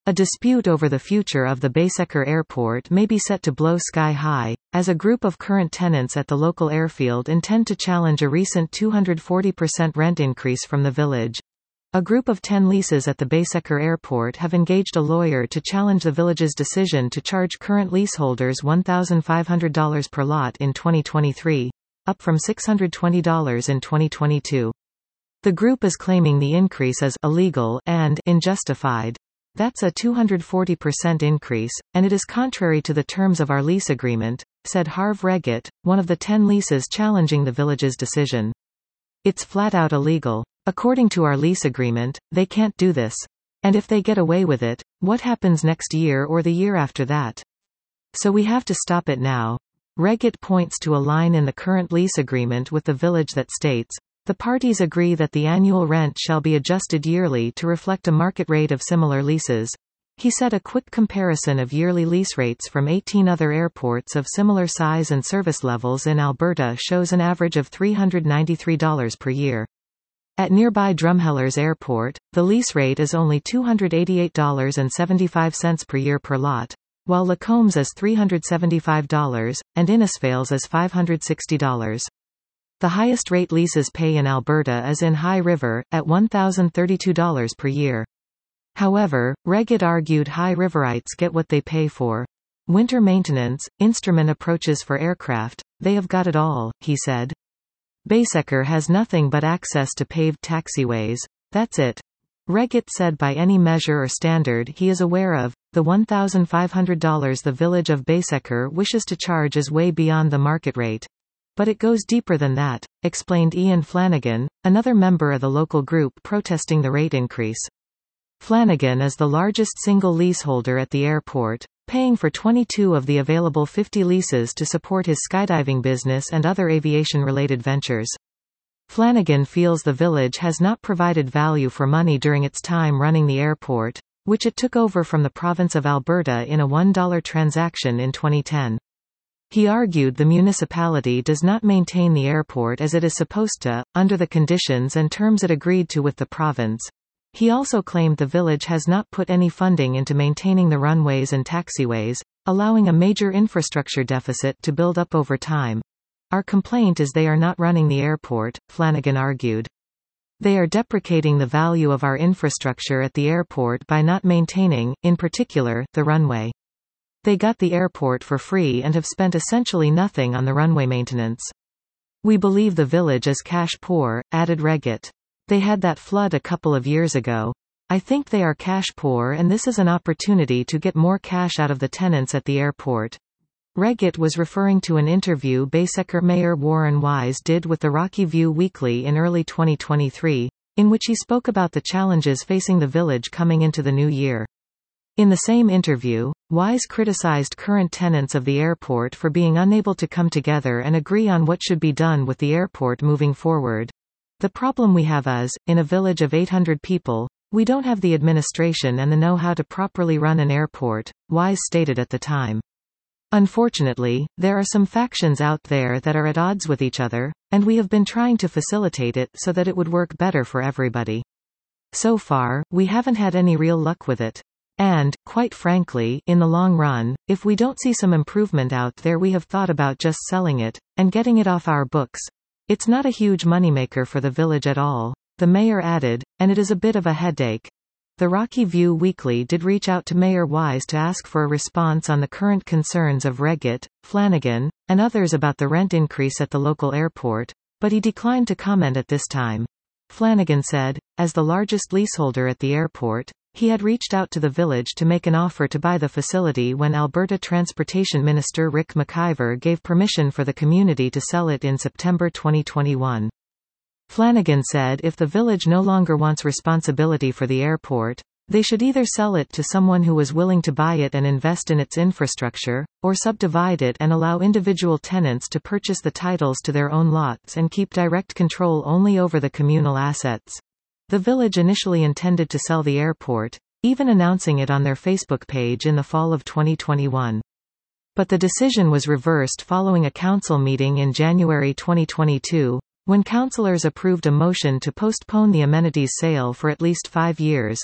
A dispute over the future of the Baysekker Airport may be set to blow sky high, as a group of current tenants at the local airfield intend to challenge a recent 240% rent increase from the village. A group of 10 leases at the Baysekker Airport have engaged a lawyer to challenge the village's decision to charge current leaseholders $1,500 per lot in 2023, up from $620 in 2022. The group is claiming the increase is illegal and unjustified. That's a 240% increase, and it is contrary to the terms of our lease agreement, said Harv Reget, one of the 10 leases challenging the village's decision. It's flat out illegal. According to our lease agreement, they can't do this. And if they get away with it, what happens next year or the year after that? So we have to stop it now. Reget points to a line in the current lease agreement with the village that states, the parties agree that the annual rent shall be adjusted yearly to reflect a market rate of similar leases. He said a quick comparison of yearly lease rates from 18 other airports of similar size and service levels in Alberta shows an average of $393 per year. At nearby Drumheller Airport, the lease rate is only $288.75 per year per lot, while Lacombe's is $375, and Innisfail's is $560. The highest rate leases pay in Alberta is in High River, at $1,032 per year. However, Reget argued High Riverites get what they pay for. Winter maintenance, instrument approaches for aircraft, they have got it all, he said. Baysekker has nothing but access to paved taxiways. That's it. Reget said by any measure or standard he is aware of, the $1,500 the village of Baysekker wishes to charge is way beyond the market rate. But it goes deeper than that, explained Ian Flanagan, another member of the local group protesting the rate increase. Flanagan is the largest single leaseholder at the airport, paying for 22 of the available 50 leases to support his skydiving business and other aviation-related ventures. Flanagan feels the village has not provided value for money during its time running the airport, which it took over from the province of Alberta in a $1 transaction in 2010. He argued the municipality does not maintain the airport as it is supposed to, under the conditions and terms it agreed to with the province. He also claimed the village has not put any funding into maintaining the runways and taxiways, allowing a major infrastructure deficit to build up over time. Our complaint is they are not running the airport, Flanagan argued. They are deprecating the value of our infrastructure at the airport by not maintaining, in particular, the runway. They got the airport for free and have spent essentially nothing on the runway maintenance. We believe the village is cash poor, added Reget. They had that flood a couple of years ago. I think they are cash poor and this is an opportunity to get more cash out of the tenants at the airport. Reget was referring to an interview Baysekker Mayor Warren Wise did with the Rocky View Weekly in early 2023, in which he spoke about the challenges facing the village coming into the new year. In the same interview, Wise criticized current tenants of the airport for being unable to come together and agree on what should be done with the airport moving forward. The problem we have is, in a village of 800 people, we don't have the administration and the know-how to properly run an airport, Wise stated at the time. Unfortunately, there are some factions out there that are at odds with each other, and we have been trying to facilitate it so that it would work better for everybody. So far, we haven't had any real luck with it. And, quite frankly, in the long run, if we don't see some improvement out there we have thought about just selling it, and getting it off our books. It's not a huge moneymaker for the village at all, the mayor added, and it is a bit of a headache. The Rocky View Weekly did reach out to Mayor Wise to ask for a response on the current concerns of Reget, Flanagan, and others about the rent increase at the local airport, but he declined to comment at this time. Flanagan said, as the largest leaseholder at the airport, he had reached out to the village to make an offer to buy the facility when Alberta Transportation Minister Rick McIver gave permission for the community to sell it in September 2021. Flanagan said if the village no longer wants responsibility for the airport, they should either sell it to someone who is willing to buy it and invest in its infrastructure, or subdivide it and allow individual tenants to purchase the titles to their own lots and keep direct control only over the communal assets. The village initially intended to sell the airport, even announcing it on their Facebook page in the fall of 2021. But the decision was reversed following a council meeting in January 2022, when councillors approved a motion to postpone the amenities sale for at least 5 years.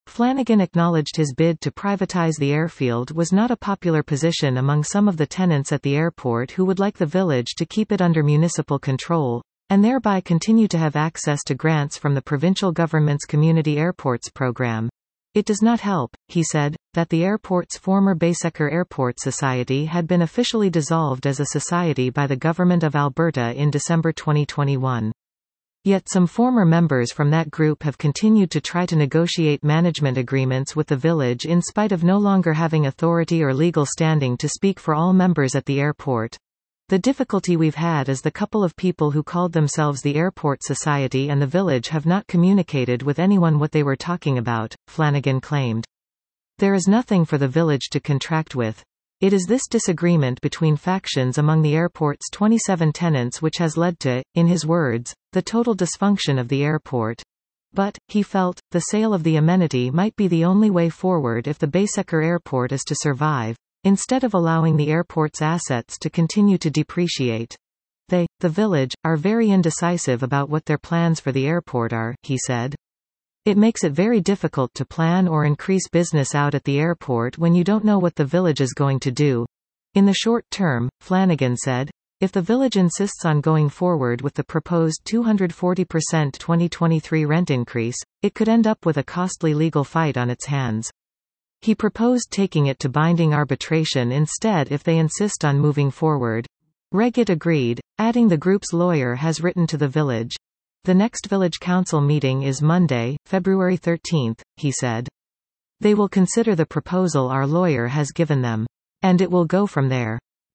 Flanagan acknowledged his bid to privatize the airfield was not a popular position among some of the tenants at the airport who would like the village to keep it under municipal control, and thereby continue to have access to grants from the provincial government's Community Airports program. It does not help, he said, that the airport's former Baysecker Airport Society had been officially dissolved as a society by the Government of Alberta in December 2021. Yet some former members from that group have continued to try to negotiate management agreements with the village in spite of no longer having authority or legal standing to speak for all members at the airport. The difficulty we've had is the couple of people who called themselves the Airport Society and the village have not communicated with anyone what they were talking about, Flanagan claimed. There is nothing for the village to contract with. It is this disagreement between factions among the airport's 27 tenants which has led to, in his words, the total dysfunction of the airport. But, he felt, the sale of the amenity might be the only way forward if the Baysecker Airport is to survive, instead of allowing the airport's assets to continue to depreciate. They, the village, are very indecisive about what their plans for the airport are, he said. It makes it very difficult to plan or increase business out at the airport when you don't know what the village is going to do. In the short term, Flanagan said, if the village insists on going forward with the proposed 240% 2023 rent increase, it could end up with a costly legal fight on its hands. He proposed taking it to binding arbitration instead if they insist on moving forward. Reggett agreed, adding the group's lawyer has written to the village. The next village council meeting is Monday, February 13, he said. They will consider the proposal our lawyer has given them. And it will go from there.